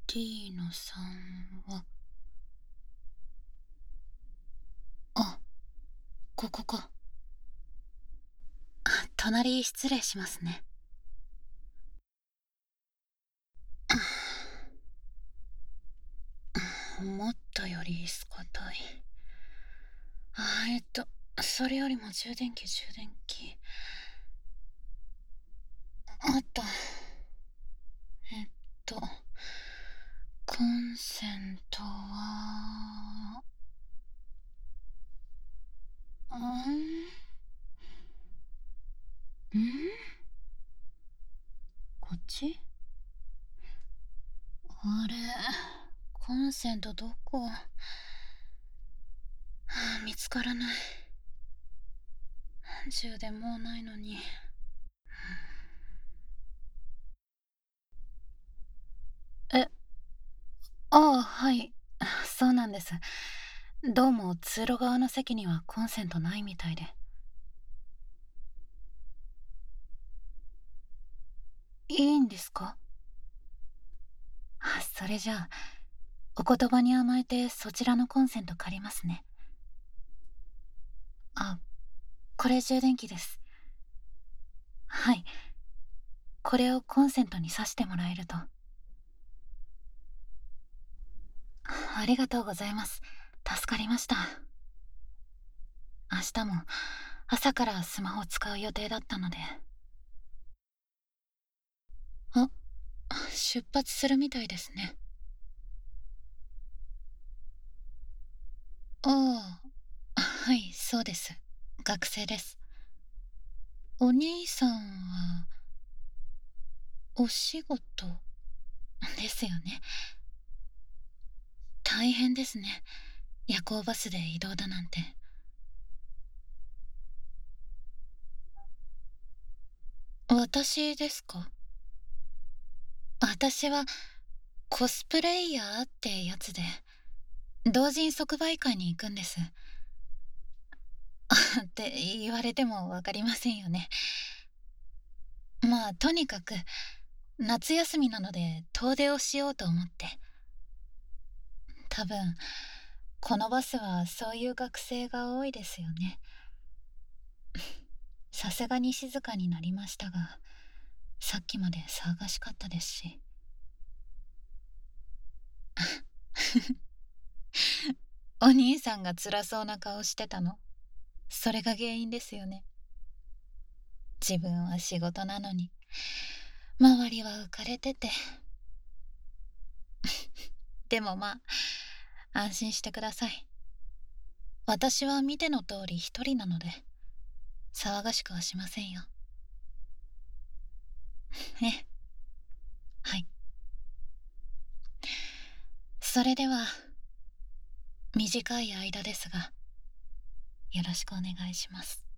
D の3は、あ、ここか。隣失礼しますね。思ったよりスカたい。それよりも充電器。あった。えっと、コンセントは、んこっち。あれ、コンセントどこ？見つからない。充電もうないのに。え、はい。そうなんです。どうも通路側の席にはコンセントないみたいで。いいんですか？それじゃあ、お言葉に甘えてそちらのコンセント借りますね。あ、これ充電器です。はい。これをコンセントに挿してもらえると。ありがとうございます。助かりました。明日も朝からスマホ使う予定だったので。あ、出発するみたいですね。あはい、そうです。学生です。お兄さんは、お仕事ですよね。大変ですね。夜行バスで移動だなんて。私ですか？私はコスプレイヤーってやつで、同人即売会に行くんです。って言われてもわかりませんよね。まあ、とにかく、夏休みなので遠出をしようと思って。多分、このバスはそういう学生が多いですよね。さすがに静かになりましたが、さっきまで騒がしかったですし。お兄さんが辛そうな顔してたの。それが原因ですよね。自分は仕事なのに、周りは浮かれてて。でもまあ、安心してください。私は見ての通り一人なので、騒がしくはしませんよ。え、はい。それでは、短い間ですが、よろしくお願いします。